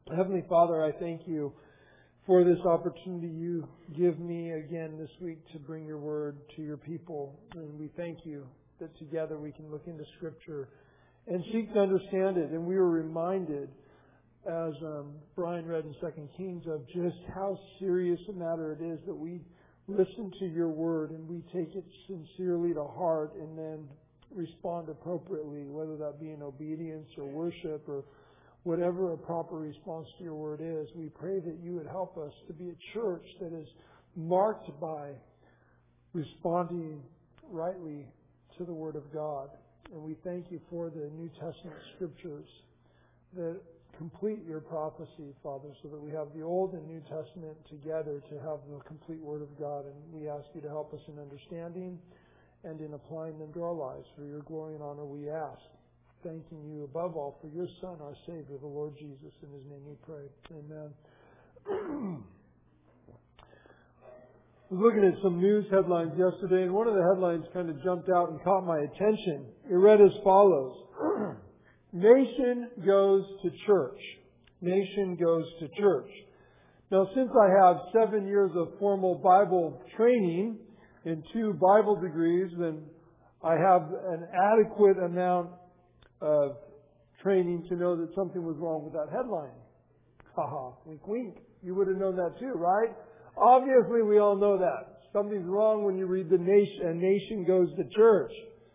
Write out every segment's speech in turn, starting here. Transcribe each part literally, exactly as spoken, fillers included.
Heavenly Father, I thank you for this opportunity you give me again this week to bring your word to your people. And we thank you that together we can look into Scripture and seek to understand it. And we were reminded, as um, Brian read in Second Kings, of just how serious a matter it is that we listen to your word and we take it sincerely to heart and then respond appropriately, whether that be in obedience or worship or whatever a proper response to your word is. We pray that you would help us to be a church that is marked by responding rightly to the word of God. And we thank you for the New Testament scriptures that complete your prophecy, Father, so that we have the Old and New Testament together to have the complete word of God. And we ask you to help us in understanding and in applying them to our lives. For your glory and honor we ask. Thanking you above all for your Son, our Savior, the Lord Jesus. In His name we pray. Amen. I was looking at some news headlines yesterday, and one of the headlines kind of jumped out and caught my attention. It read as follows. Nation goes to church. Nation goes to church. Now, since I have seven years of formal Bible training and two Bible degrees, then I have an adequate amount of training to know that something was wrong with that headline. Haha, wink wink. You would have known that too, right? Obviously, we all know that. Something's wrong when you read the nation, a nation goes to church.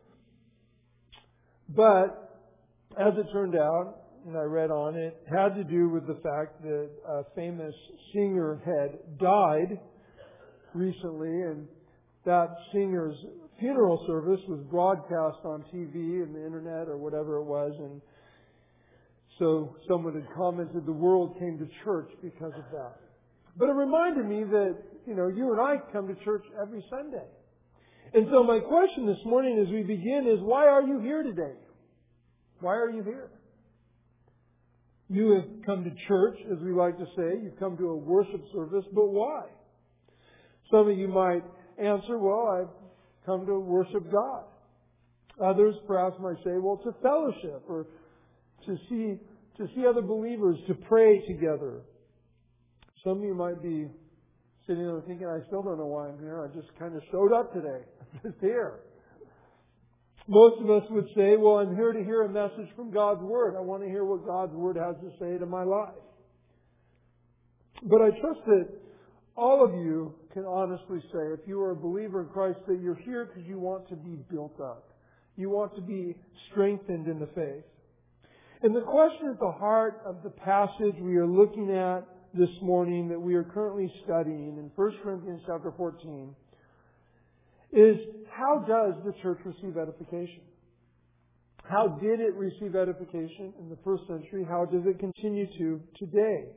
But, as it turned out, and I read on it, had to do with the fact that a famous singer had died recently, and that singer's funeral service was broadcast on T V and the internet or whatever it was, and so someone had commented the world came to church because of that. But it reminded me that, you know, you and I come to church every Sunday. And so my question this morning as we begin is, why are you here today? Why are you here? You have come to church, as we like to say. You've come to a worship service, but why? Some of you might answer, well, I've come to worship God. Others perhaps might say, well, to fellowship or to see to see other believers, to pray together. Some of you might be sitting there thinking, I still don't know why I'm here. I just kind of showed up today. I'm just here. Most of us would say, well, I'm here to hear a message from God's Word. I want to hear what God's Word has to say to my life. But I trust that all of you can honestly say, if you are a believer in Christ, that you're here because you want to be built up. You want to be strengthened in the faith. And the question at the heart of the passage we are looking at this morning that we are currently studying in First Corinthians chapter fourteen is, how does the church receive edification? How did it receive edification in the first century? How does it continue to today?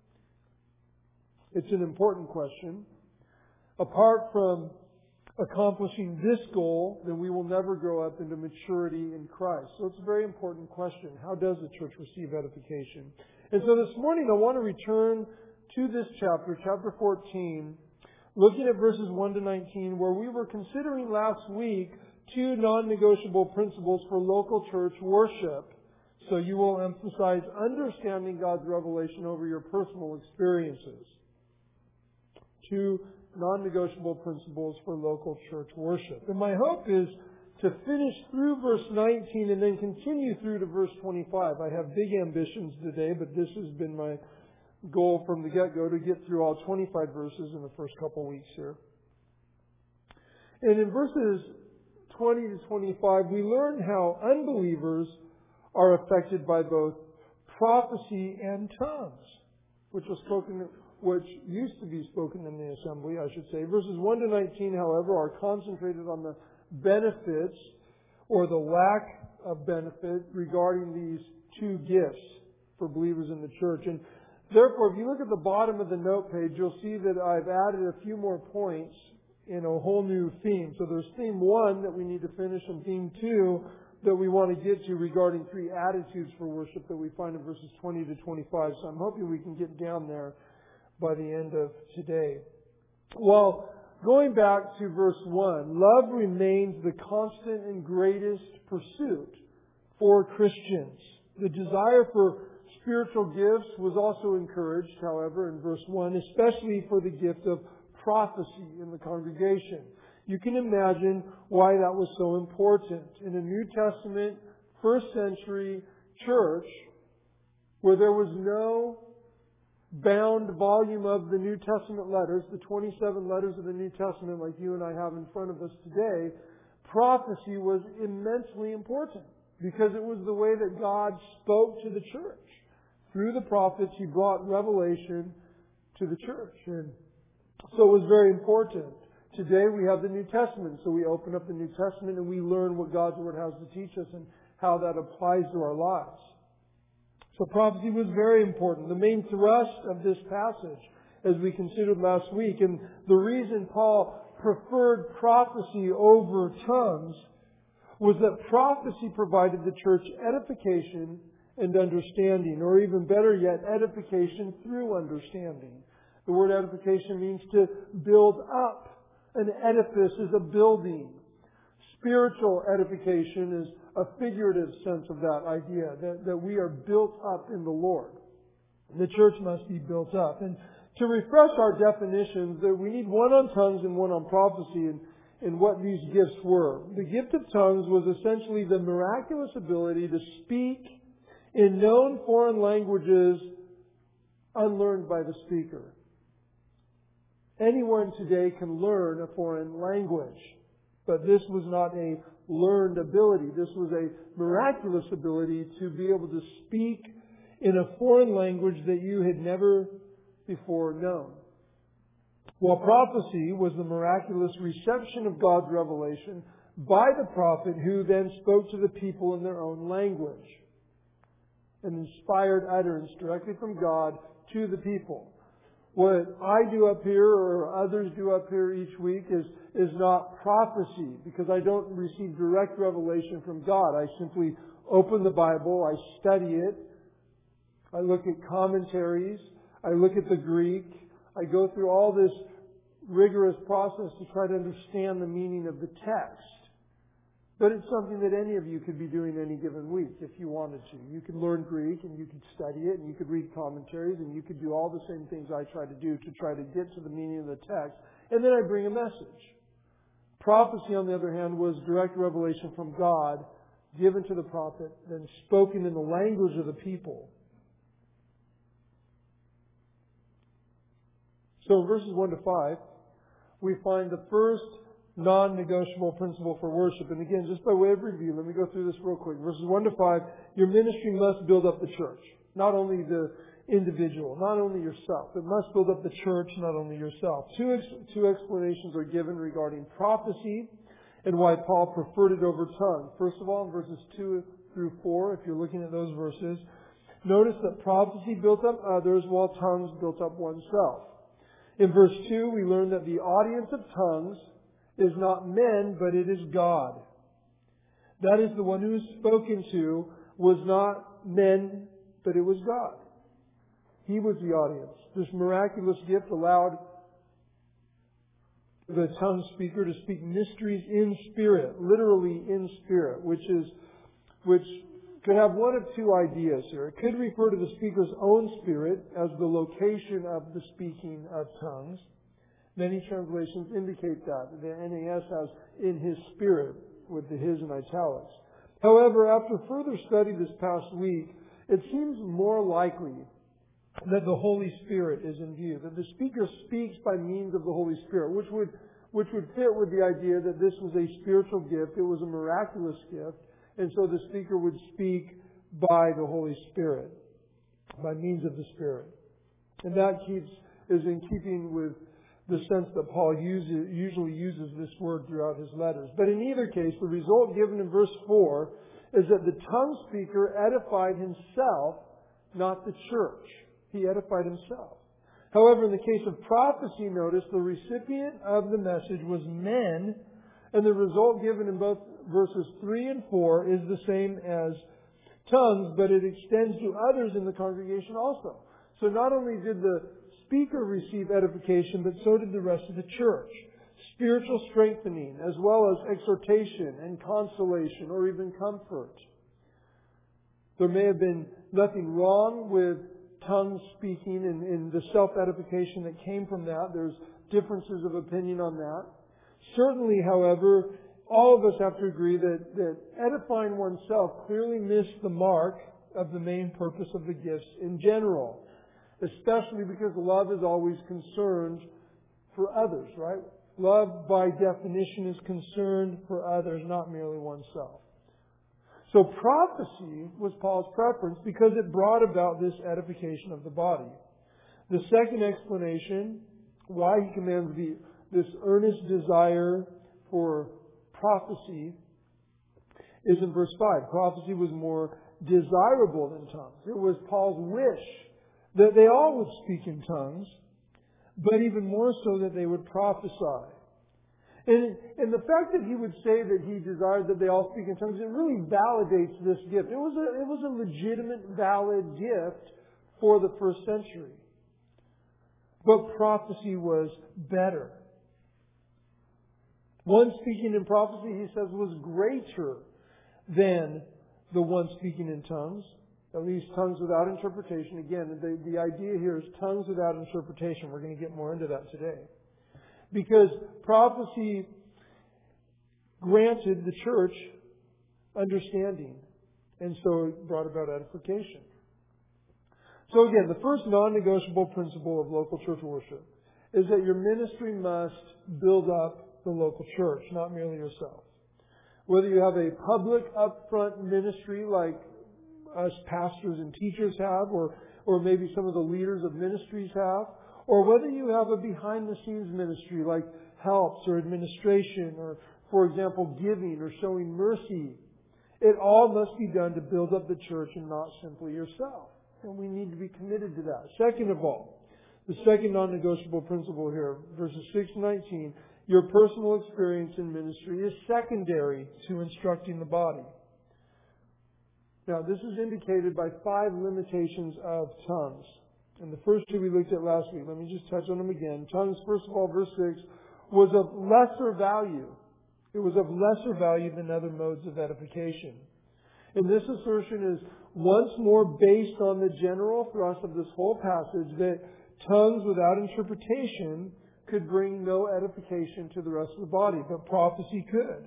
It's an important question. Apart from accomplishing this goal, then we will never grow up into maturity in Christ. So it's a very important question. How does the church receive edification? And so this morning I want to return to this chapter, chapter fourteen, looking at verses one to nineteen, where we were considering last week two non-negotiable principles for local church worship. So you will emphasize understanding God's revelation over your personal experiences. Two non-negotiable principles for local church worship. And my hope is to finish through verse nineteen and then continue through to verse twenty-five. I have big ambitions today, but this has been my goal from the get-go, to get through all twenty-five verses in the first couple weeks here. And in verses twenty to twenty-five, we learn how unbelievers are affected by both prophecy and tongues, which was spoken, which used to be spoken in the assembly, I should say. Verses one to nineteen, however, are concentrated on the benefits or the lack of benefit regarding these two gifts for believers in the church. And therefore, if you look at the bottom of the note page, you'll see that I've added a few more points in a whole new theme. So there's theme one that we need to finish and theme two that we want to get to regarding three attitudes for worship that we find in verses twenty to twenty-five. So I'm hoping we can get down there by the end of today. Well, going back to verse one, love remains the constant and greatest pursuit for Christians. The desire for spiritual gifts was also encouraged, however, in verse one, especially for the gift of prophecy in the congregation. You can imagine why that was so important. In a New Testament, first century church, where there was no bound volume of the New Testament letters, the twenty-seven letters of the New Testament like you and I have in front of us today, prophecy was immensely important because it was the way that God spoke to the church. Through the prophets, He brought revelation to the church. And so it was very important. Today we have the New Testament, so we open up the New Testament and we learn what God's Word has to teach us and how that applies to our lives. So prophecy was very important. The main thrust of this passage, as we considered last week, and the reason Paul preferred prophecy over tongues, was that prophecy provided the church edification and understanding, or even better yet, edification through understanding. The word edification means to build up. An edifice is a building. Spiritual edification is a figurative sense of that idea, that, that we are built up in the Lord. The church must be built up. And to refresh our definitions, that we need one on tongues and one on prophecy, and, and what these gifts were. The gift of tongues was essentially the miraculous ability to speak in known foreign languages unlearned by the speaker. Anyone today can learn a foreign language, but this was not a learned ability. This was a miraculous ability to be able to speak in a foreign language that you had never before known. While prophecy was the miraculous reception of God's revelation by the prophet, who then spoke to the people in their own language. An inspired utterance directly from God to the people. What I do up here or others do up here each week is, is not prophecy, because I don't receive direct revelation from God. I simply open the Bible, I study it, I look at commentaries, I look at the Greek, I go through all this rigorous process to try to understand the meaning of the text. But it's something that any of you could be doing any given week if you wanted to. You could learn Greek and you could study it and you could read commentaries and you could do all the same things I try to do to try to get to the meaning of the text. And then I bring a message. Prophecy, on the other hand, was direct revelation from God given to the prophet, then spoken in the language of the people. So in verses one to five, we find the first non-negotiable principle for worship. And again, just by way of review, let me go through this real quick. Verses one to five, your ministry must build up the church. Not only the individual, not only yourself. It must build up the church, not only yourself. Two, ex- two explanations are given regarding prophecy and why Paul preferred it over tongues. First of all, in verses two through four, if you're looking at those verses, notice that prophecy built up others while tongues built up oneself. In verse two, we learn that the audience of tongues is not men, but it is God. That is, the one who is spoken to was not men, but it was God. He was the audience. This miraculous gift allowed the tongue speaker to speak mysteries in spirit, literally in spirit, which is, which could have one of two ideas here. It could refer to the speaker's own spirit as the location of the speaking of tongues. Many translations indicate that. The N A S has in his spirit with the his in italics. However, after further study this past week, it seems more likely that the Holy Spirit is in view, that the speaker speaks by means of the Holy Spirit, which would which would fit with the idea that this was a spiritual gift, it was a miraculous gift, and so the speaker would speak by the Holy Spirit, by means of the Spirit. And that keeps is in keeping with the sense that Paul uses, usually uses this word throughout his letters. But in either case, the result given in verse four is that the tongue speaker edified himself, not the church. He edified himself. However, in the case of prophecy, notice the recipient of the message was men, and the result given in both verses three and four is the same as tongues, but it extends to others in the congregation also. So not only did the speaker receive edification, but so did the rest of the church. Spiritual strengthening, as well as exhortation and consolation, or even comfort. There may have been nothing wrong with tongue speaking and, and the self-edification that came from that. There's differences of opinion on that. Certainly, however, all of us have to agree that, that edifying oneself clearly missed the mark of the main purpose of the gifts in general. Especially because love is always concerned for others, right? Love, by definition, is concerned for others, not merely oneself. So prophecy was Paul's preference because it brought about this edification of the body. The second explanation why he commands the, this earnest desire for prophecy is in verse five. Prophecy was more desirable than tongues. It was Paul's wish that they all would speak in tongues, but even more so that they would prophesy. And, and the fact that he would say that he desired that they all speak in tongues, it really validates this gift. It was a, it was a legitimate, valid gift for the first century. But prophecy was better. One speaking in prophecy, he says, was greater than the one speaking in tongues. At least tongues without interpretation. Again, the, the idea here is tongues without interpretation. We're going to get more into that today. Because prophecy granted the church understanding. And so it brought about edification. So again, the first non-negotiable principle of local church worship is that your ministry must build up the local church, not merely yourself. Whether you have a public upfront ministry like us pastors and teachers have, or, or maybe some of the leaders of ministries have, or whether you have a behind-the-scenes ministry like helps or administration or, for example, giving or showing mercy. It all must be done to build up the church and not simply yourself. And we need to be committed to that. Second of all, the second non-negotiable principle here, verses six to nineteen, your personal experience in ministry is secondary to instructing the body. Now, this is indicated by five limitations of tongues. And the first two we looked at last week. Let me just touch on them again. Tongues, first of all, verse six, was of lesser value. It was of lesser value than other modes of edification. And this assertion is once more based on the general thrust of this whole passage that tongues without interpretation could bring no edification to the rest of the body, but prophecy could.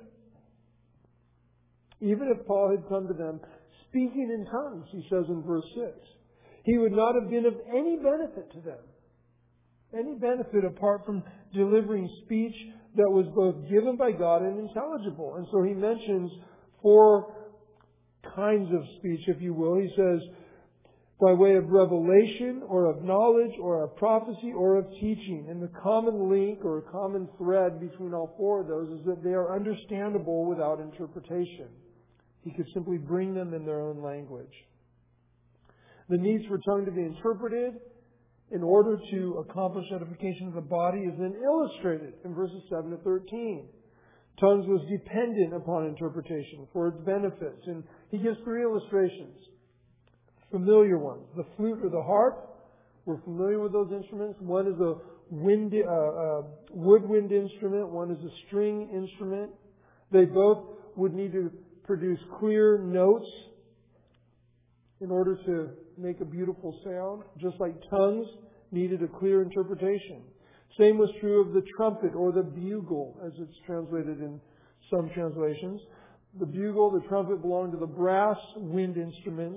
Even if Paul had come to them speaking in tongues, he says in verse six, he would not have been of any benefit to them. Any benefit apart from delivering speech that was both given by God and intelligible. And so he mentions four kinds of speech, if you will. He says, by way of revelation, or of knowledge, or of prophecy, or of teaching. And the common link or common thread between all four of those is that they are understandable without interpretation. He could simply bring them in their own language. The need for tongue to be interpreted in order to accomplish edification of the body is then illustrated in verses seven to thirteen. Tongues was dependent upon interpretation for its benefits. And he gives three illustrations. Familiar ones. The flute or the harp. We're familiar with those instruments. One is a wind, uh, uh, woodwind instrument. One is a string instrument. They both would need to produce clear notes in order to make a beautiful sound, just like tongues needed a clear interpretation. Same was true of the trumpet or the bugle, as it's translated in some translations. The bugle, the trumpet belonged to the brass wind instruments.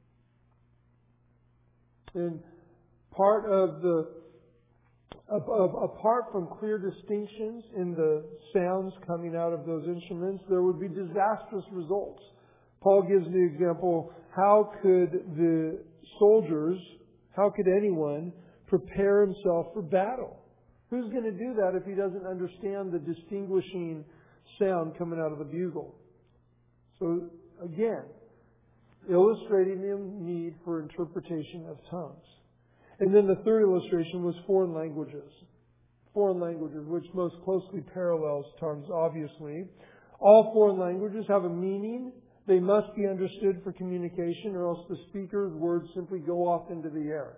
And part of the, of, of, apart from clear distinctions in the sounds coming out of those instruments, there would be disastrous results. Paul gives the example, how could the soldiers, how could anyone prepare himself for battle? Who's going to do that if he doesn't understand the distinguishing sound coming out of the bugle? So, again, illustrating the need for interpretation of tongues. And then the third illustration was foreign languages. Foreign languages, which most closely parallels tongues, obviously. All foreign languages have a meaning. They must be understood for communication, or else the speaker's words simply go off into the air.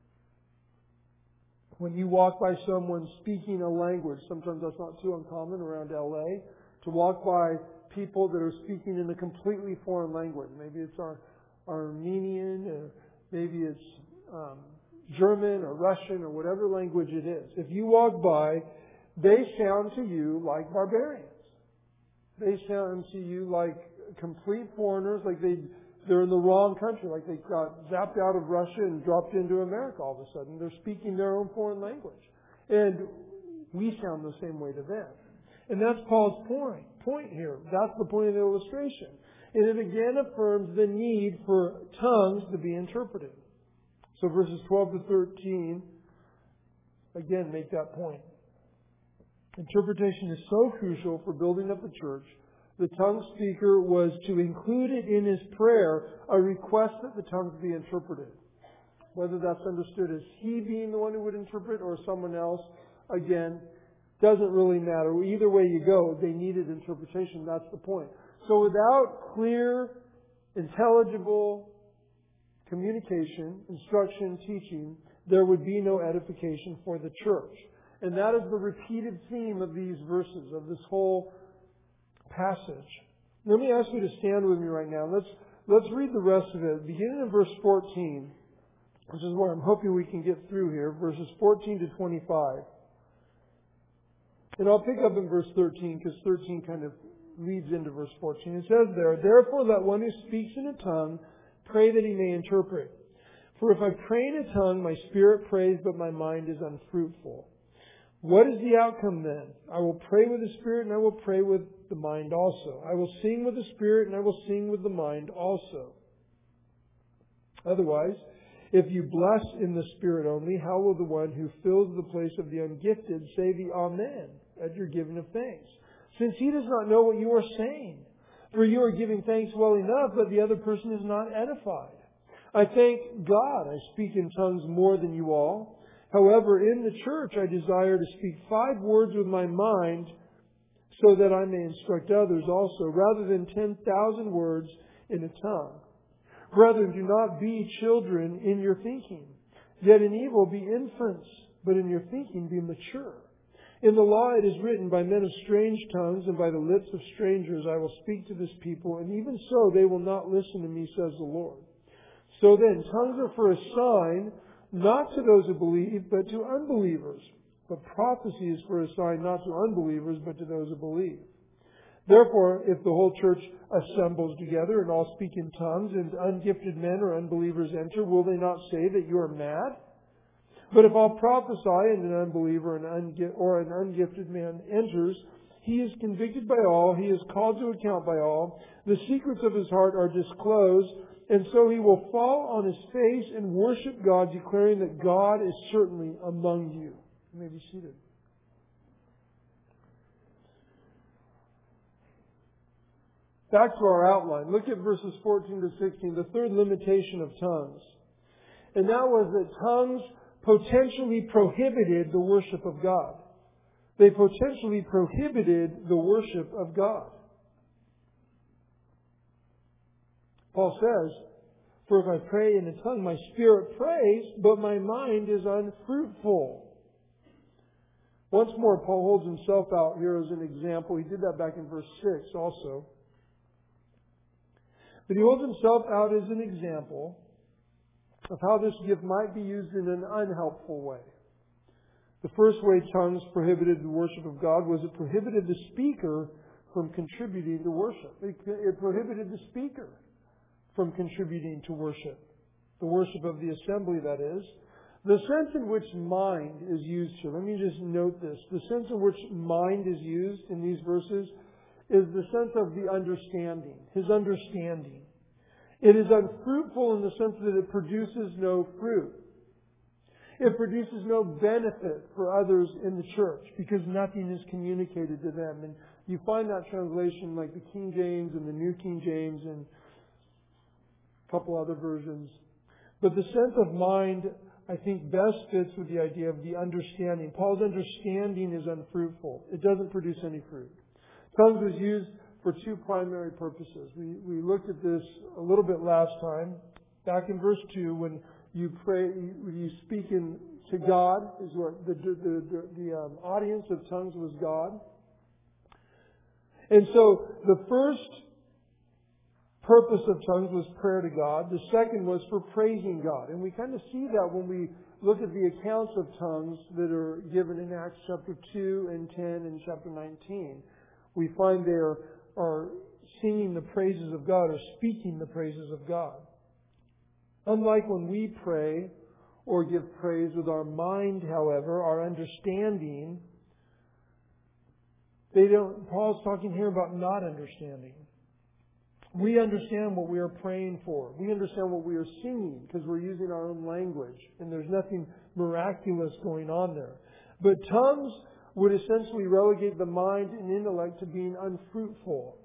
When you walk by someone speaking a language, sometimes that's not too uncommon around L A, to walk by people that are speaking in a completely foreign language. Maybe it's our Armenian, or maybe it's um, German or Russian or whatever language it is. If you walk by, they sound to you like barbarians. They sound to you like complete foreigners, like they, they're in the wrong country, like they got zapped out of Russia and dropped into America all of a sudden. They're speaking their own foreign language. And we sound the same way to them. And that's Paul's point, point here. That's the point of the illustration. And it again affirms the need for tongues to be interpreted. So verses twelve to thirteen, again, make that point. Interpretation is so crucial for building up the church. The tongue speaker was to include it in his prayer, a request that the tongues be interpreted. Whether that's understood as he being the one who would interpret or someone else, again, doesn't really matter. Either way you go, they needed interpretation. That's the point. So without clear, intelligible communication, instruction, teaching, there would be no edification for the church. And that is the repeated theme of these verses, of this whole passage. Let me ask you to stand with me right now. Let's let's read the rest of it. Beginning in verse fourteen, which is where I'm hoping we can get through here, verses fourteen to twenty-five. And I'll pick up in verse thirteen, because thirteen kind of leads into verse fourteen. It says there, "Therefore let one who speaks in a tongue pray that he may interpret. For if I pray in a tongue, my spirit prays, but my mind is unfruitful. What is the outcome then? I will pray with the spirit, and I will pray with the mind also. I will sing with the spirit, and I will sing with the mind also. Otherwise, if you bless in the spirit only, how will the one who fills the place of the ungifted say the Amen at your giving of thanks? Since he does not know what you are saying. For you are giving thanks well enough, but the other person is not edified. I thank God I speak in tongues more than you all. However, in the church I desire to speak five words with my mind so that I may instruct others also, rather than ten thousand words in a tongue. Brethren, do not be children in your thinking. Yet in evil be infants, but in your thinking be mature. In the law it is written, by men of strange tongues and by the lips of strangers I will speak to this people, and even so they will not listen to me, says the Lord. So then, tongues are for a sign, not to those who believe, but to unbelievers. But prophecy is for a sign, not to unbelievers, but to those who believe. Therefore, if the whole church assembles together and all speak in tongues, and ungifted men or unbelievers enter, will they not say that you are mad? But if all prophesy and an unbeliever or an ungifted man enters, he is convicted by all, he is called to account by all, the secrets of his heart are disclosed, and so he will fall on his face and worship God, declaring that God is certainly among you." You may be seated. Back to our outline. Look at verses fourteen to sixteen, the third limitation of tongues. And that was that tongues potentially prohibited the worship of God. They potentially prohibited the worship of God. Paul says, "For if I pray in a tongue, my spirit prays, but my mind is unfruitful." Once more, Paul holds himself out here as an example. He did that back in verse six also. But he holds himself out as an example of how this gift might be used in an unhelpful way. The first way tongues prohibited the worship of God was it prohibited the speaker from contributing to worship. It, it prohibited the speaker from contributing to worship. The worship of the assembly, that is. The sense in which mind is used here, let me just note this. The sense in which mind is used in these verses is the sense of the understanding, his understanding. It is unfruitful in the sense that it produces no fruit. It produces no benefit for others in the church because nothing is communicated to them. And you find that translation like the King James and the New King James and a couple other versions. But the sense of mind, I think, best fits with the idea of the understanding. Paul's understanding is unfruitful. It doesn't produce any fruit. Tongues was used for two primary purposes. We, we looked at this a little bit last time. Back in verse two, when you pray, when you speak in to God, is what the the the, the um, audience of tongues was God. And so the first purpose of tongues was prayer to God. The second was for praising God. And we kind of see that when we look at the accounts of tongues that are given in Acts chapter two and ten and chapter nineteen. We find they are, are singing the praises of God or speaking the praises of God. Unlike when we pray or give praise with our mind, however, our understanding, they don't, Paul's talking here about not understanding. We understand what we are praying for. We understand what we are singing because we're using our own language and there's nothing miraculous going on there. But tongues would essentially relegate the mind and intellect to being unfruitful.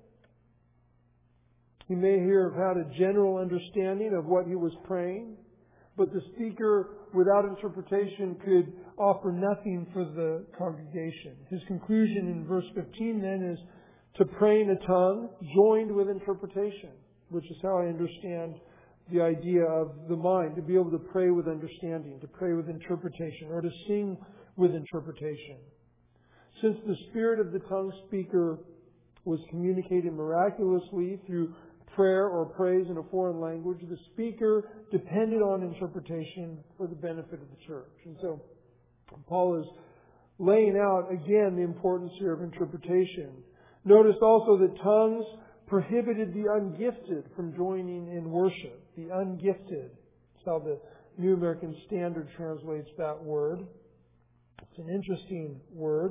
He may here have had a general understanding of what he was praying, but the speaker without interpretation could offer nothing for the congregation. His conclusion in verse fifteen then is to pray in a tongue joined with interpretation, which is how I understand the idea of the mind, to be able to pray with understanding, to pray with interpretation, or to sing with interpretation. Since the spirit of the tongue speaker was communicated miraculously through prayer or praise in a foreign language, the speaker depended on interpretation for the benefit of the church. And so Paul is laying out again the importance here of interpretation. Notice also that tongues prohibited the ungifted from joining in worship. The ungifted. That's how the New American Standard translates that word. It's an interesting word.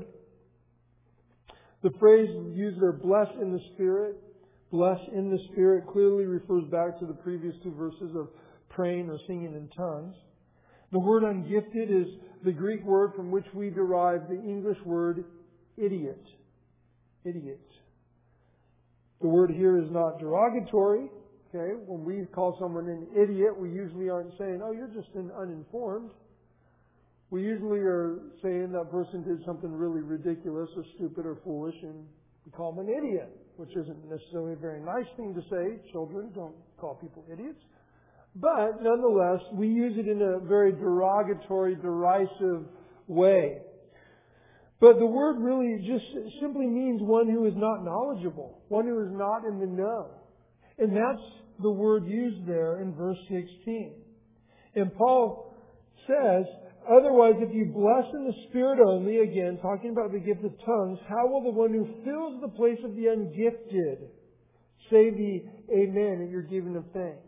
The phrase used there, bless in the Spirit, bless in the Spirit, clearly refers back to the previous two verses of praying or singing in tongues. The word ungifted is the Greek word from which we derive the English word idiot. Idiot. The word here is not derogatory. Okay, when we call someone an idiot, we usually aren't saying, "Oh, you're just an uninformed." We usually are saying that person did something really ridiculous or stupid or foolish, and we call them an idiot, which isn't necessarily a very nice thing to say. Children don't call people idiots. But nonetheless, we use it in a very derogatory, derisive way. But the word really just simply means one who is not knowledgeable, one who is not in the know. And that's the word used there in verse sixteen. And Paul says, otherwise, if you bless in the Spirit only, again, talking about the gift of tongues, how will the one who fills the place of the ungifted say the amen at your giving of thanks?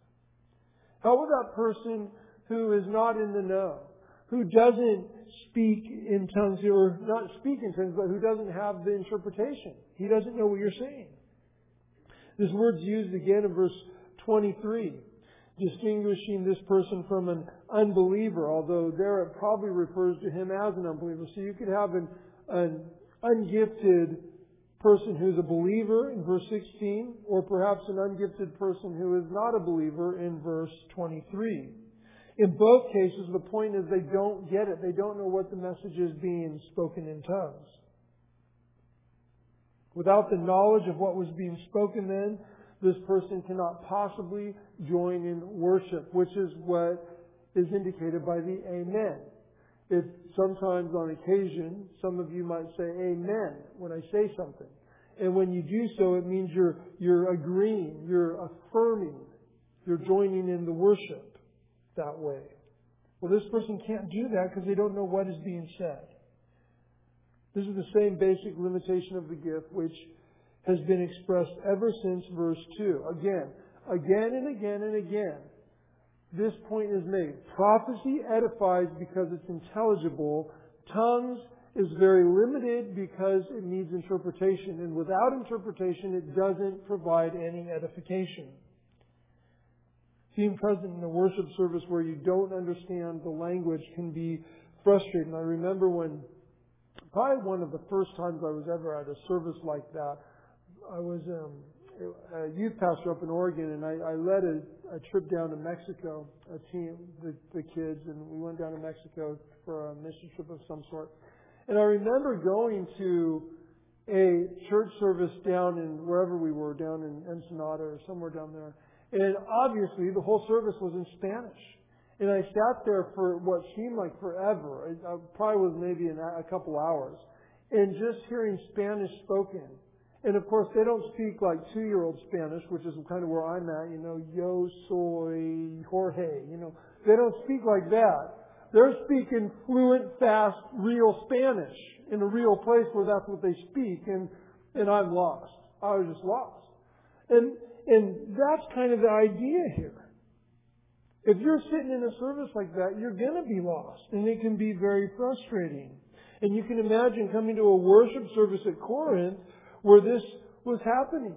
How will that person who is not in the know, who doesn't speak in tongues, or not speak in tongues, but who doesn't have the interpretation, he doesn't know what you're saying? This word's used again in verse twenty-three, distinguishing this person from an unbeliever, although there it probably refers to him as an unbeliever. So you could have an, an ungifted person who's a believer in verse sixteen, or perhaps an ungifted person who is not a believer in verse twenty-three. In both cases, the point is they don't get it. They don't know what the message is being spoken in tongues. Without the knowledge of what was being spoken then, this person cannot possibly join in worship, which is what is indicated by the amen. If sometimes on occasion, some of you might say amen when I say something. And when you do so, it means you're, you're agreeing, you're affirming, you're joining in the worship that way. Well, this person can't do that because they don't know what is being said. This is the same basic limitation of the gift which has been expressed ever since verse two. Again, again and again and again, this point is made. Prophecy edifies because it's intelligible. Tongues is very limited because it needs interpretation. And without interpretation, it doesn't provide any edification. Being present in a worship service where you don't understand the language can be frustrating. I remember when, probably one of the first times I was ever at a service like that, I was um, a youth pastor up in Oregon, and I, I led a, a trip down to Mexico, a team, the, the kids, and we went down to Mexico for a mission trip of some sort. And I remember going to a church service down in wherever we were, down in Ensenada or somewhere down there. And obviously the whole service was in Spanish. And I sat there for what seemed like forever. It probably was maybe a couple hours. And just hearing Spanish spoken. And of course, they don't speak like two-year-old Spanish, which is kind of where I'm at, you know, yo soy Jorge, you know. They don't speak like that. They're speaking fluent, fast, real Spanish in a real place where that's what they speak. And, and I'm lost. I was just lost. And, and that's kind of the idea here. If you're sitting in a service like that, you're going to be lost. And it can be very frustrating. And you can imagine coming to a worship service at Corinth where this was happening.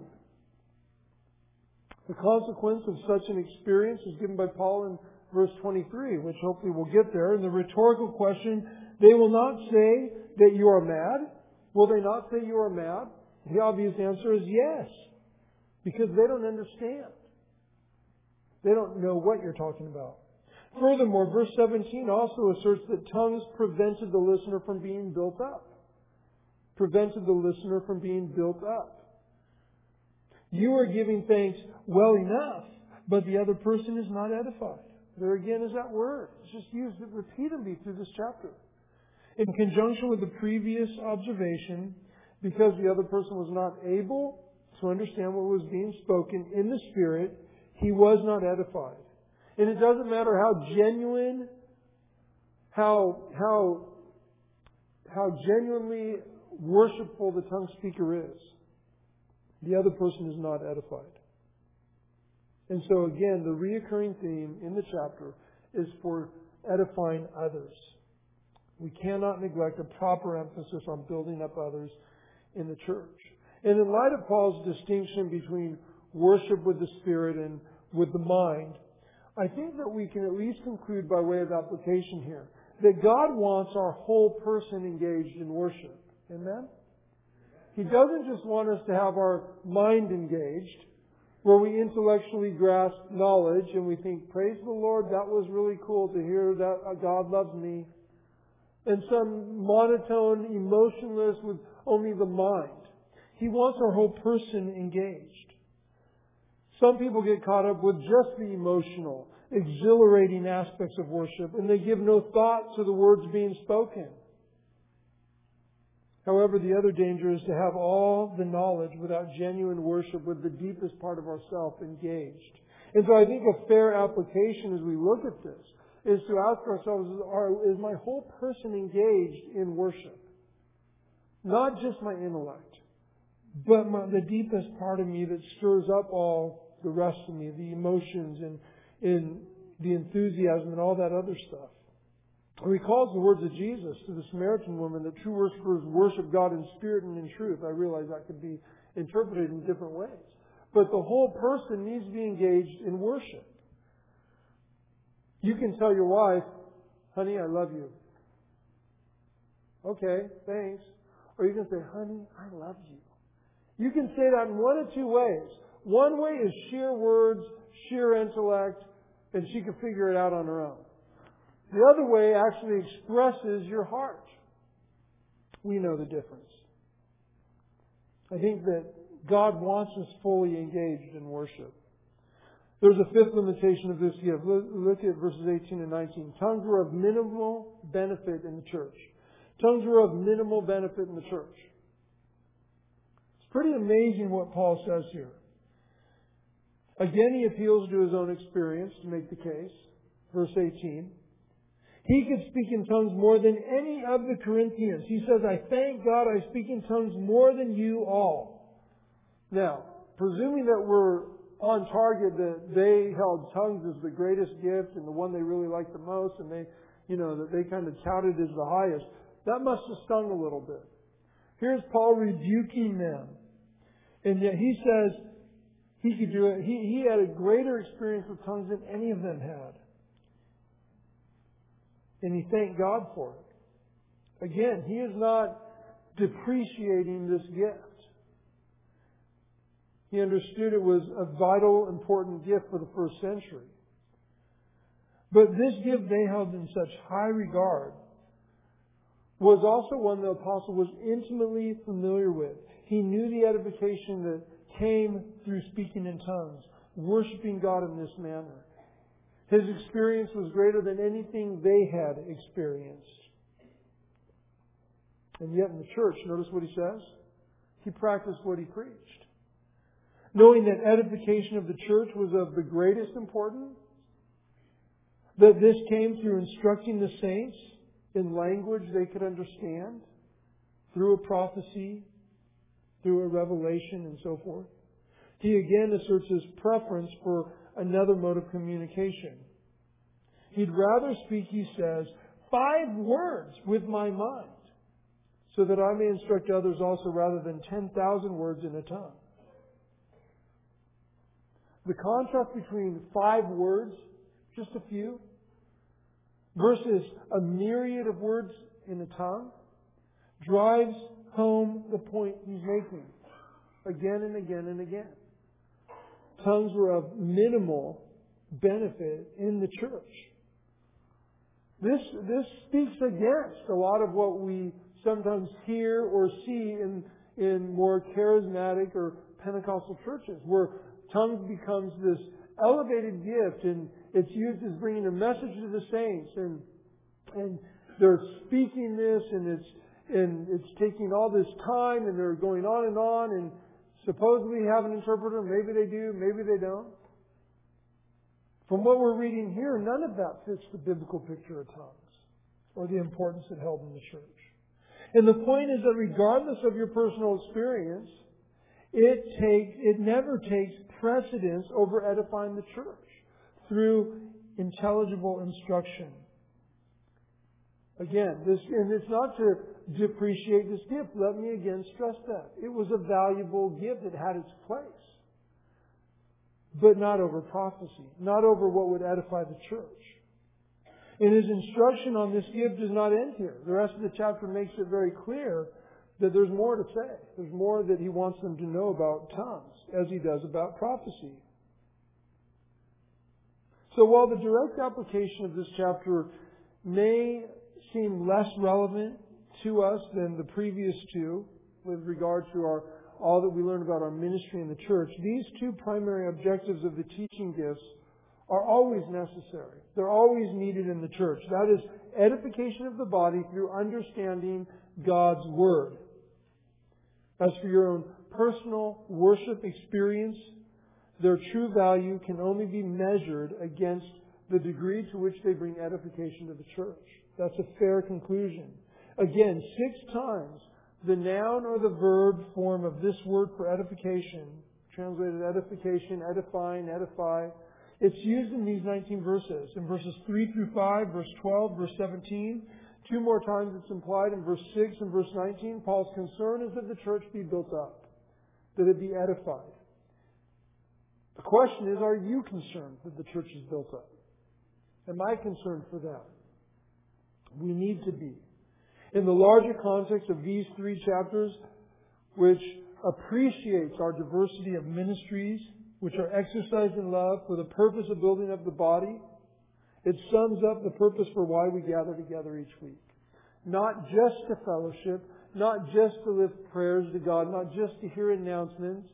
The consequence of such an experience is given by Paul in verse twenty-three, which hopefully we'll get there. And the rhetorical question, they will not say that you are mad. Will they not say you are mad? The obvious answer is yes. Because they don't understand. They don't know what you're talking about. Furthermore, verse seventeen also asserts that tongues prevented the listener from being built up. Prevented the listener from being built up. You are giving thanks well enough, but the other person is not edified. There again is that word. It's just used repeatedly through this chapter. In conjunction with the previous observation, because the other person was not able to understand what was being spoken in the Spirit, he was not edified. And it doesn't matter how genuine, how, how, how genuinely worshipful the tongue speaker is. The other person is not edified. And so again, the reoccurring theme in the chapter is for edifying others. We cannot neglect a proper emphasis on building up others in the church. And in light of Paul's distinction between worship with the Spirit and with the mind, I think that we can at least conclude by way of application here that God wants our whole person engaged in worship. Amen? He doesn't just want us to have our mind engaged, where we intellectually grasp knowledge and we think, praise the Lord, that was really cool to hear that God loves me. And some monotone, emotionless with only the mind. He wants our whole person engaged. Some people get caught up with just the emotional, exhilarating aspects of worship, and they give no thought to the words being spoken. However, the other danger is to have all the knowledge without genuine worship with the deepest part of ourself engaged. And so I think a fair application as we look at this is to ask ourselves, is my whole person engaged in worship? Not just my intellect, but my, the deepest part of me that stirs up all the rest of me, the emotions and, and the enthusiasm and all that other stuff. He recalls the words of Jesus to the Samaritan woman that true worshipers worship God in spirit and in truth. I realize that could be interpreted in different ways. But the whole person needs to be engaged in worship. You can tell your wife, honey, I love you. Okay, thanks. Or you can say, honey, I love you. You can say that in one of two ways. One way is sheer words, sheer intellect, and she can figure it out on her own. The other way actually expresses your heart. We know the difference. I think that God wants us fully engaged in worship. There's a fifth limitation of this gift. Look at verses eighteen and nineteen. Tongues were of minimal benefit in the church. Tongues were of minimal benefit in the church. It's pretty amazing what Paul says here. Again, he appeals to his own experience to make the case. Verse eighteen. He could speak in tongues more than any of the Corinthians. He says, I thank God I speak in tongues more than you all. Now, presuming that we're on target, that they held tongues as the greatest gift and the one they really liked the most, and they, you know, that they kind of touted as the highest, that must have stung a little bit. Here's Paul rebuking them. And yet he says he could do it. He, he had a greater experience with tongues than any of them had. And he thanked God for it. Again, he is not depreciating this gift. He understood it was a vital, important gift for the first century. But this gift they held in such high regard was also one the apostle was intimately familiar with. He knew the edification that came through speaking in tongues, worshiping God in this manner. His experience was greater than anything they had experienced. And yet in the church, notice what he says. he practiced what he preached. Knowing that edification of the church was of the greatest importance, that this came through instructing the saints in language they could understand, through a prophecy, through a revelation, and so forth. He again asserts his preference for another mode of communication. He'd rather speak, he says, five words with my mind, so that I may instruct others also, rather than ten thousand words in a tongue. The contrast between five words, just a few, versus a myriad of words in a tongue, drives home the point he's making again and again and again. Tongues were of minimal benefit in the church. This, this speaks against a lot of what we sometimes hear or see in, in more charismatic or Pentecostal churches, where tongues becomes this elevated gift, and it's used as bringing a message to the saints, and and they're speaking this, and it's and it's taking all this time, and they're going on and on, and supposedly have an interpreter. Maybe they do, maybe they don't. From what we're reading here, none of that fits the biblical picture of tongues or the importance it held in the church. And the point is that regardless of your personal experience, it takes it never takes precedence over edifying the church through intelligible instruction. Again, this and it's not to depreciate this gift. Let me again stress that. It was a valuable gift. It had its place. But not over prophecy. Not over what would edify the church. And his instruction on this gift does not end here. The rest of the chapter makes it very clear that there's more to say. There's more that he wants them to know about tongues, as he does about prophecy. So while the direct application of this chapter may seem less relevant to us than the previous two, with regard to our all that we learn about our ministry in the church, these two primary objectives of the teaching gifts are always necessary. They're always needed in the church. That is edification of the body through understanding God's Word. As for your own personal worship experience, their true value can only be measured against the degree to which they bring edification to the church. That's a fair conclusion. Again, six times the noun or the verb form of this word for edification, translated edification, edifying, edify, it's used in these nineteen verses. In verses three through five, verse twelve, verse seventeen. Two more times it's implied in verse six and verse nineteen. Paul's concern is that the church be built up, that it be edified. The question is, are you concerned that the church is built up? Am I concerned for that? We need to be. In the larger context of these three chapters, which appreciates our diversity of ministries, which are exercised in love for the purpose of building up the body, it sums up the purpose for why we gather together each week. Not just to fellowship, not just to lift prayers to God, not just to hear announcements.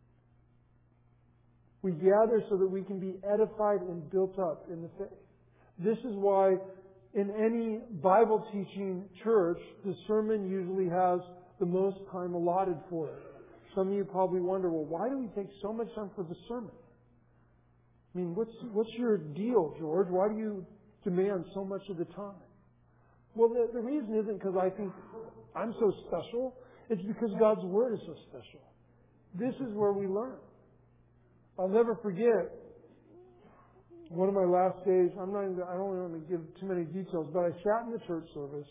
We gather so that we can be edified and built up in the faith. This is why in any Bible teaching church, the sermon usually has the most time allotted for it. Some of you probably wonder, well, why do we take so much time for the sermon? I mean, what's what's your deal, George? Why do you demand so much of the time? Well, the, the reason isn't because I think I'm so special. It's because God's Word is so special. This is where we learn. I'll never forget one of my last days. I'm not. Even, I don't want to give too many details, but I sat in the church service,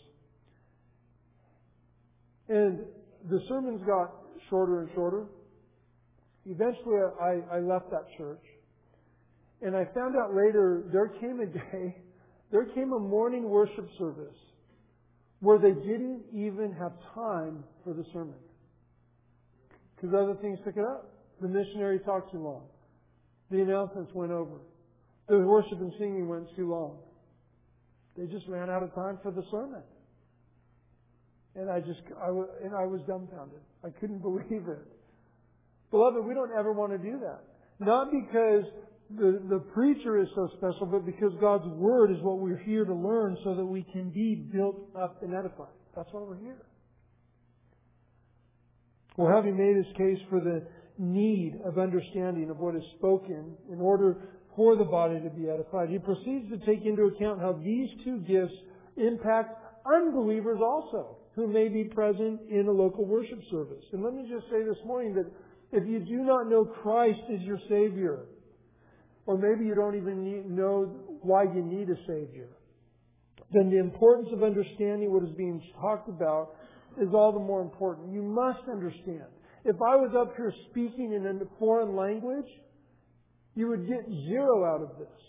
and the sermons got shorter and shorter. Eventually, I, I left that church. And I found out later, there came a day, there came a morning worship service where they didn't even have time for the sermon. Because other things took it up. The missionary talked too long. The announcements went over. The worship and singing went too long. They just ran out of time for the sermon. And I just, I, and I was dumbfounded. I couldn't believe it. Beloved, we don't ever want to do that. Not because the, the preacher is so special, but because God's Word is what we're here to learn so that we can be built up and edified. That's why we're here. Well, having made his case for the need of understanding of what is spoken in order for the body to be edified, he proceeds to take into account how these two gifts impact unbelievers also, who may be present in a local worship service. And let me just say this morning that if you do not know Christ as your Savior, or maybe you don't even need, know why you need a Savior, then the importance of understanding what is being talked about is all the more important. You must understand. If I was up here speaking in a foreign language, you would get zero out of this.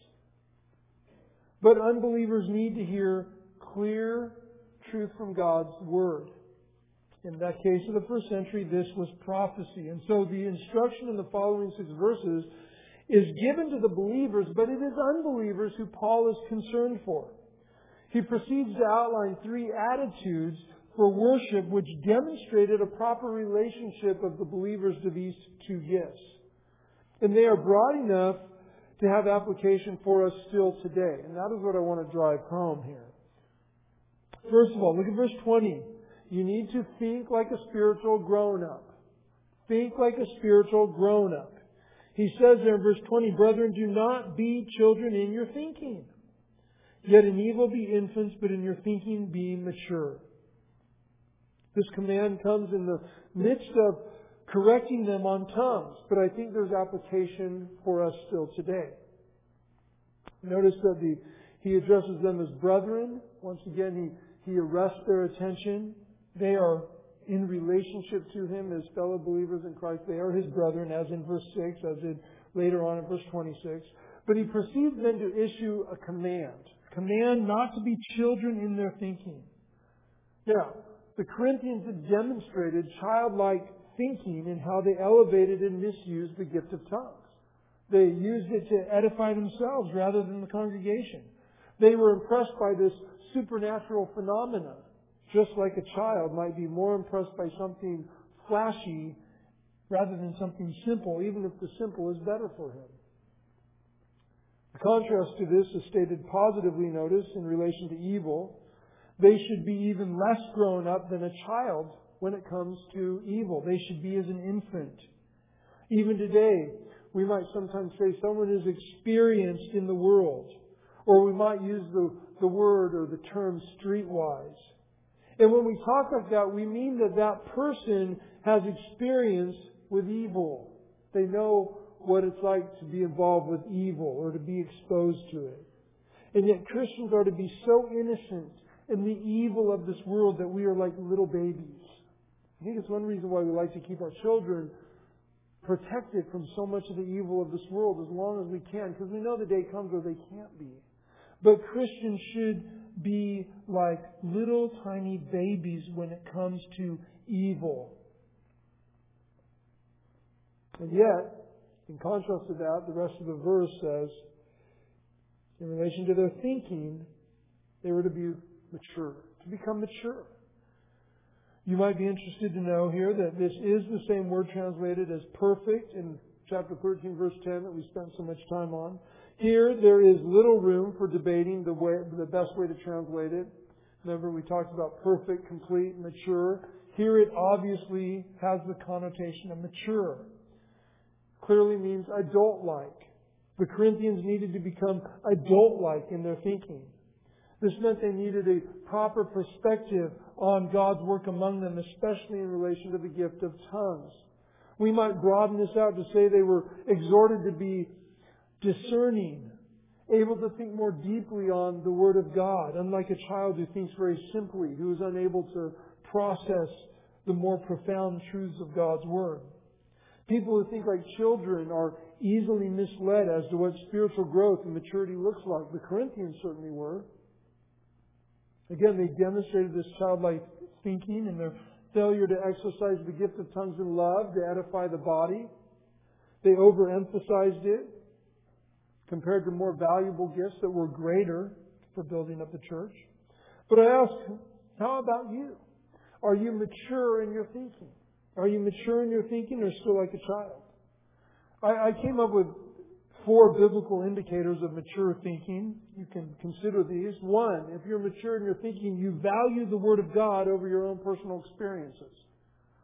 But unbelievers need to hear clear truth from God's Word. In that case of the first century, this was prophecy. And so the instruction in the following six verses is given to the believers, but it is unbelievers who Paul is concerned for. He proceeds to outline three attitudes for worship which demonstrated a proper relationship of the believers to these two gifts. And they are broad enough to have application for us still today. And that is what I want to drive home here. First of all, look at verse twenty. You need to think like a spiritual grown-up. Think like a spiritual grown-up. He says there in verse twenty, "Brethren, do not be children in your thinking. Yet in evil be infants, but in your thinking be mature." This command comes in the midst of correcting them on tongues, but I think there's application for us still today. Notice that the, he addresses them as brethren. Once again, he, he arrests their attention. They are in relationship to him as fellow believers in Christ. They are his brethren, as in verse six, as in later on in verse twenty-six. But he proceeds then to issue a command. Command not to be children in their thinking. Now, the Corinthians had demonstrated childlike thinking in how they elevated and misused the gift of tongues. They used it to edify themselves rather than the congregation. They were impressed by this supernatural phenomena, just like a child might be more impressed by something flashy rather than something simple, even if the simple is better for him. The contrast to this is stated positively, notice, in relation to evil. They should be even less grown up than a child when it comes to evil. They should be as an infant. Even today, we might sometimes say someone is experienced in the world. Or we might use the, the word or the term streetwise. And when we talk like that, we mean that that person has experience with evil. They know what it's like to be involved with evil or to be exposed to it. And yet Christians are to be so innocent in the evil of this world that we are like little babies. I think it's one reason why we like to keep our children protected from so much of the evil of this world as long as we can, because we know the day comes where they can't be. But Christians should be like little tiny babies when it comes to evil. And yet, in contrast to that, the rest of the verse says, in relation to their thinking, they were to be mature, to become mature. You might be interested to know here that this is the same word translated as perfect in chapter thirteen, verse ten that we spent so much time on. Here, there is little room for debating the way, the best way to translate it. Remember, we talked about perfect, complete, mature. Here it obviously has the connotation of mature. Clearly means adult-like. The Corinthians needed to become adult-like in their thinking. This meant they needed a proper perspective on God's work among them, especially in relation to the gift of tongues. We might broaden this out to say they were exhorted to be discerning, able to think more deeply on the Word of God, unlike a child who thinks very simply, who is unable to process the more profound truths of God's Word. People who think like children are easily misled as to what spiritual growth and maturity looks like. The Corinthians certainly were. Again, they demonstrated this childlike thinking in their failure to exercise the gift of tongues in love to edify the body. They overemphasized it compared to more valuable gifts that were greater for building up the church. But I ask, how about you? Are you mature in your thinking? Are you mature in your thinking or still like a child? I, I came up with four biblical indicators of mature thinking. You can consider these. One, if you're mature in your thinking, you value the Word of God over your own personal experiences.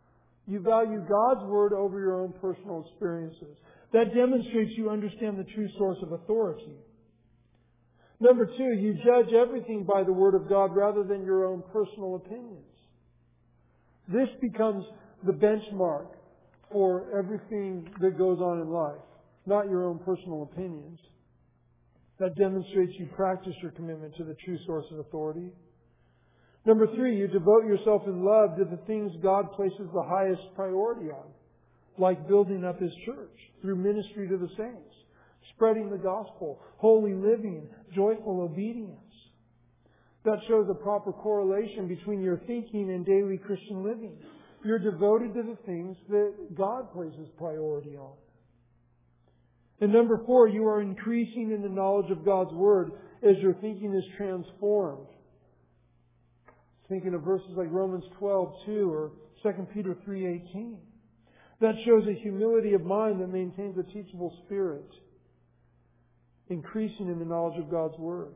You value God's Word over your own personal experiences. That demonstrates you understand the true source of authority. Number two, you judge everything by the Word of God rather than your own personal opinions. This becomes the benchmark for everything that goes on in life, not your own personal opinions. That demonstrates you practice your commitment to the true source of authority. Number three, you devote yourself in love to the things God places the highest priority on, like building up His church through ministry to the saints, spreading the gospel, holy living, joyful obedience. That shows a proper correlation between your thinking and daily Christian living. You're devoted to the things that God places priority on. And number four, you are increasing in the knowledge of God's Word as your thinking is transformed. Thinking of verses like Romans twelve two or Second Peter three eighteen. That shows a humility of mind that maintains a teachable spirit. Increasing in the knowledge of God's Word.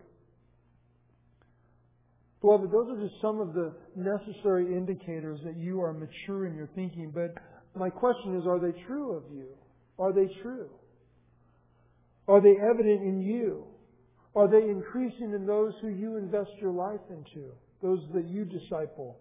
Beloved, those are just some of the necessary indicators that you are mature in your thinking. But my question is, are they true of you? Are they true? Are they evident in you? Are they increasing in those who you invest your life into? Those that you disciple?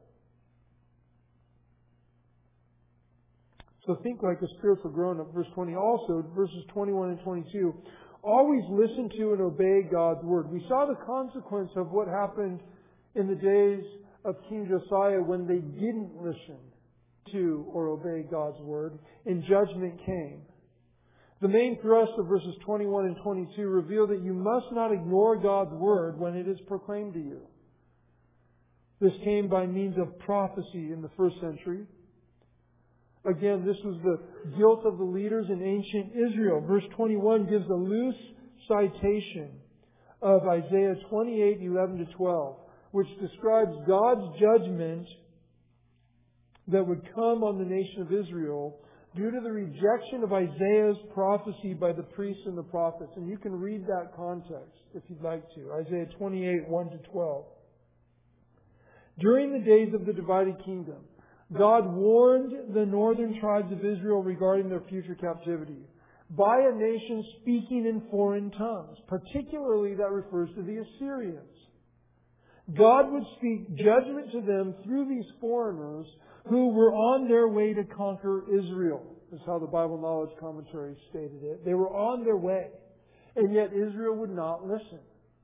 So think like a spiritual grown-up. Verse twenty. Also, verses twenty-one and twenty-two. Always listen to and obey God's Word. We saw the consequence of what happened in the days of King Josiah when they didn't listen to or obey God's Word, and judgment came. The main thrust of verses twenty-one and twenty-two reveal that you must not ignore God's Word when it is proclaimed to you. This came by means of prophecy in the first century. Again, this was the guilt of the leaders in ancient Israel. Verse twenty-one gives a loose citation of Isaiah twenty-eight, eleven to twelve, which describes God's judgment that would come on the nation of Israel due to the rejection of Isaiah's prophecy by the priests and the prophets. And you can read that context if you'd like to. Isaiah twenty-eight, one to twelve. During the days of the divided kingdom, God warned the northern tribes of Israel regarding their future captivity by a nation speaking in foreign tongues. Particularly that refers to the Assyrians. God would speak judgment to them through these foreigners who were on their way to conquer Israel. That's how the Bible Knowledge Commentary stated it. They were on their way, and yet Israel would not listen.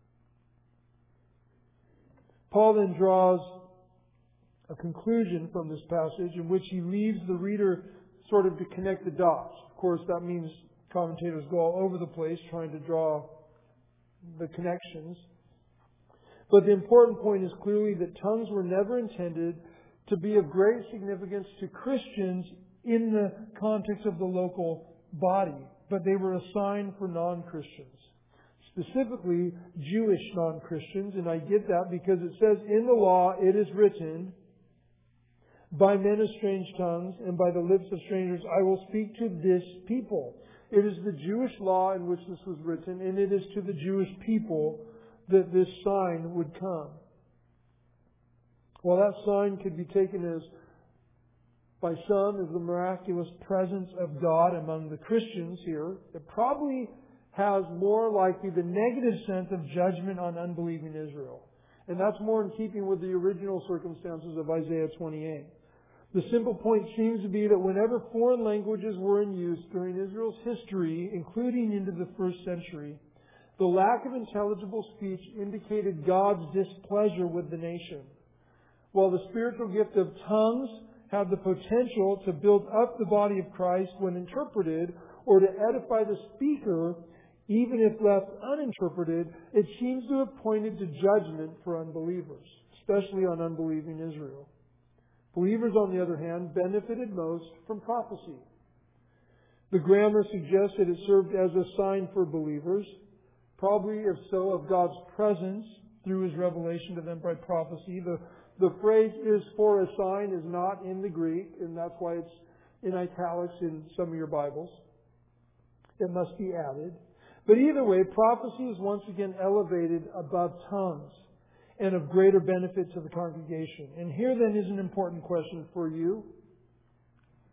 Paul then draws a conclusion from this passage in which he leaves the reader sort of to connect the dots. Of course, that means commentators go all over the place trying to draw the connections. But the important point is clearly that tongues were never intended to be of great significance to Christians in the context of the local body, but they were a sign for non-Christians. Specifically, Jewish non-Christians, and I get that because it says in the law it is written, by men of strange tongues and by the lips of strangers I will speak to this people. It is the Jewish law in which this was written, and it is to the Jewish people that this sign would come. Well, that sign could be taken as, by some, as the miraculous presence of God among the Christians here. It probably has more likely the negative sense of judgment on unbelieving Israel. And that's more in keeping with the original circumstances of Isaiah twenty-eight. The simple point seems to be that whenever foreign languages were in use during Israel's history, including into the first century, the lack of intelligible speech indicated God's displeasure with the nation. While the spiritual gift of tongues had the potential to build up the body of Christ when interpreted or to edify the speaker, even if left uninterpreted, it seems to have pointed to judgment for unbelievers, especially on unbelieving Israel. Believers, on the other hand, benefited most from prophecy. The grammar suggests that it served as a sign for believers, probably, if so, of God's presence through His revelation to them by prophecy. The, the phrase is for a sign is not in the Greek, and that's why it's in italics in some of your Bibles. It must be added. But either way, prophecy is once again elevated above tongues and of greater benefit to the congregation. And here then is an important question for you.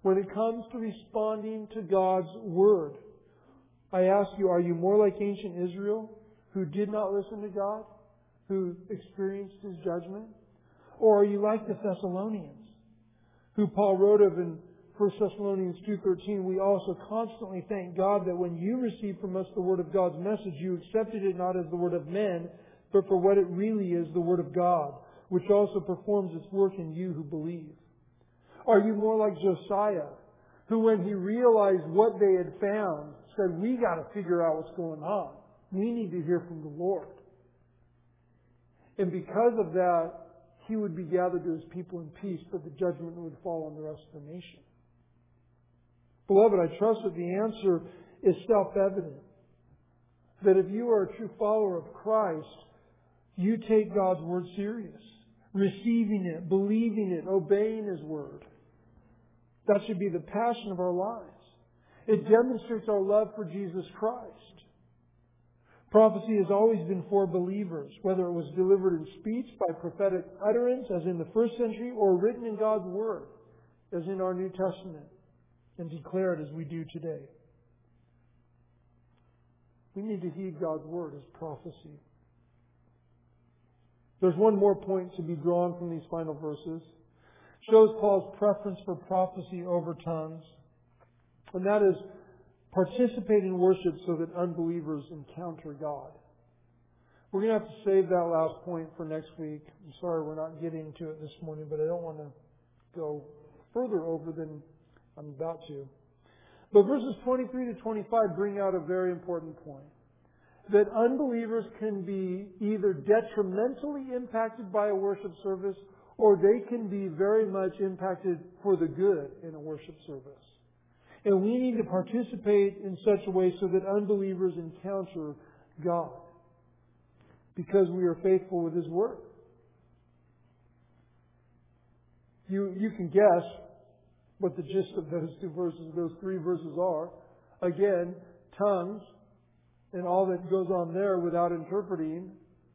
when it comes to responding to God's Word. I ask you, are you more like ancient Israel, who did not listen to God, who experienced His judgment? Or are you like the Thessalonians, who Paul wrote of in First Thessalonians two thirteen, we also constantly thank God that when you received from us the word of God's message, you accepted it not as the word of men, but for what it really is, the word of God, which also performs its work in you who believe. Are you more like Josiah, who when he realized what they had found, said, we got to figure out what's going on. We need to hear from the Lord. And because of that, he would be gathered to his people in peace, but the judgment would fall on the rest of the nation. Beloved, I trust that the answer is self-evident. That if you are a true follower of Christ, you take God's Word serious. Receiving it, believing it, obeying His Word. That should be the passion of our lives. It demonstrates our love for Jesus Christ. Prophecy has always been for believers, whether it was delivered in speech by prophetic utterance, as in the first century, or written in God's Word, as in our New Testament, and declared as we do today. We need to heed God's Word as prophecy. There's one more point to be drawn from these final verses. It shows Paul's preference for prophecy over tongues. And that is participate in worship so that unbelievers encounter God. We're going to have to save that last point for next week. I'm sorry we're not getting to it this morning, but I don't want to go further over than I'm about to. But verses twenty-three to twenty-five bring out a very important point. That unbelievers can be either detrimentally impacted by a worship service, or they can be very much impacted for the good in a worship service. And we need to participate in such a way so that unbelievers encounter God, because we are faithful with His Word. You, you can guess what the gist of those two verses, those three verses are. Again, tongues and all that goes on there without interpreting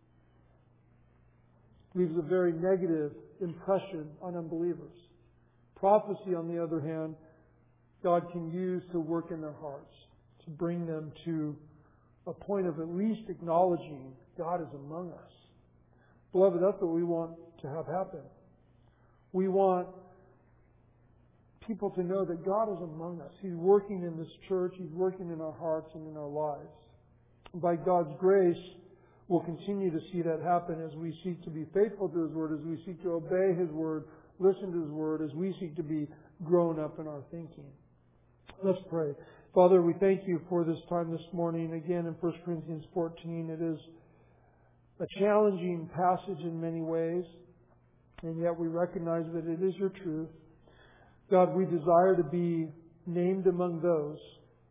leaves a very negative impression on unbelievers. Prophecy, on the other hand, God can use to work in their hearts, to bring them to a point of at least acknowledging God is among us. Beloved, that's what we want to have happen. We want people to know that God is among us. He's working in this church. He's working in our hearts and in our lives. By God's grace, we'll continue to see that happen as we seek to be faithful to His Word, as we seek to obey His Word, listen to His Word, as we seek to be grown up in our thinking. Let's pray. Father, we thank You for this time this morning. Again, in First Corinthians fourteen, it is a challenging passage in many ways, and yet we recognize that it is Your truth. God, we desire to be named among those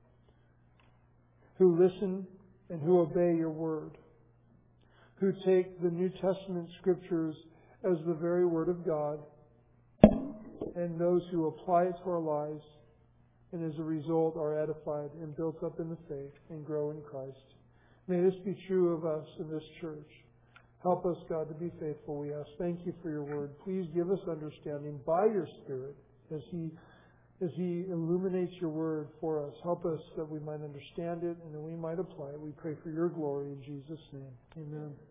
who listen and who obey Your Word, who take the New Testament Scriptures as the very Word of God, and those who apply it to our lives, and as a result are edified and built up in the faith and grow in Christ. May this be true of us in this church. Help us, God, to be faithful, we ask. Thank You for Your Word. Please give us understanding by Your Spirit as He as He illuminates Your Word for us. Help us that we might understand it and that we might apply it. We pray for Your glory in Jesus' name. Amen.